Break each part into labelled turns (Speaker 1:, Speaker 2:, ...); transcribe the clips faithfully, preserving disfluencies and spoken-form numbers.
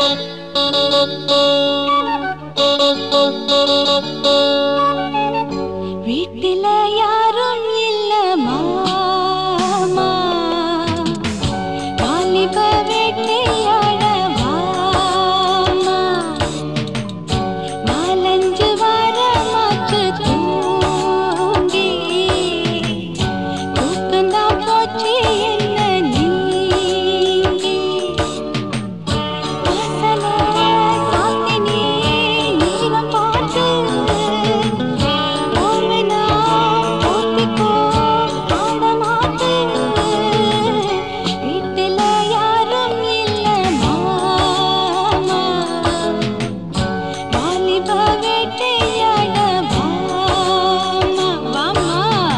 Speaker 1: வீட்டில யாரும் இல்ல மாமா, வாலிப வேட்டையாட வாமா, நாலஞ்சு வாரமாச்சு தூங்கி தூக்கந்தான் போச்சு என்ன நீங்கி. வாசல சாத்தினி நீரம் பார்த்து ஓர்வனா போத்திக்கோ ஆடமாட்டு. வீட்டில யாரும் இல்ல மாமா, வாலிப வேட்டையாட வாமா வாமா.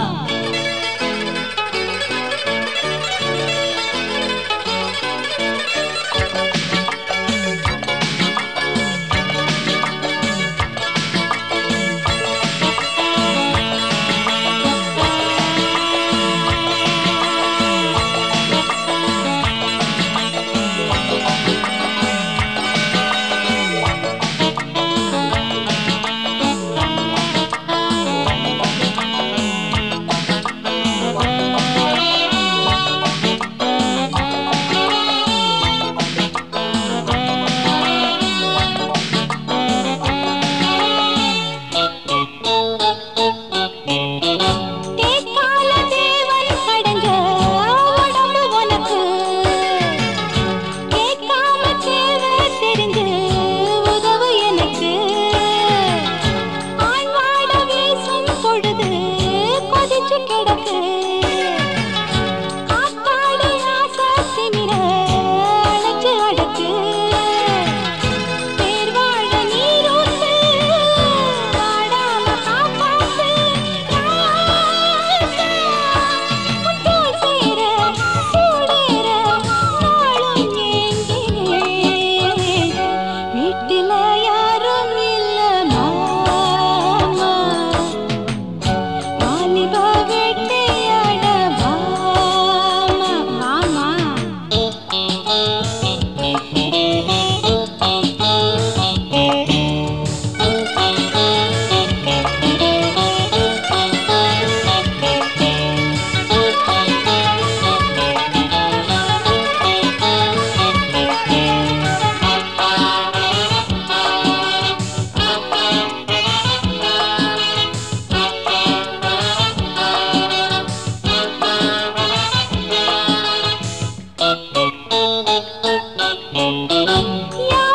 Speaker 1: தேக்கால தேவன் கடைஞ்ச உடம்பு உனக்கு கேட்காம தேவை தெரிஞ்சு உதவு எனக்கு. ஆழ்வாட வீசும் பொழுது கொதிச்சு கிடக்கு காத்தாடி ஆசை திமிர அழைச்சு அடக்கு. தேர்வாழ நீரூத்து வாடாம காப்பாத்து. முத்தோல் சேர சூடேற நாளும் ஏங்கினேன். வீட்டில யாரும் இல்ல மாமா, வாலிப வேட்டையாட வாமா வாமா. யா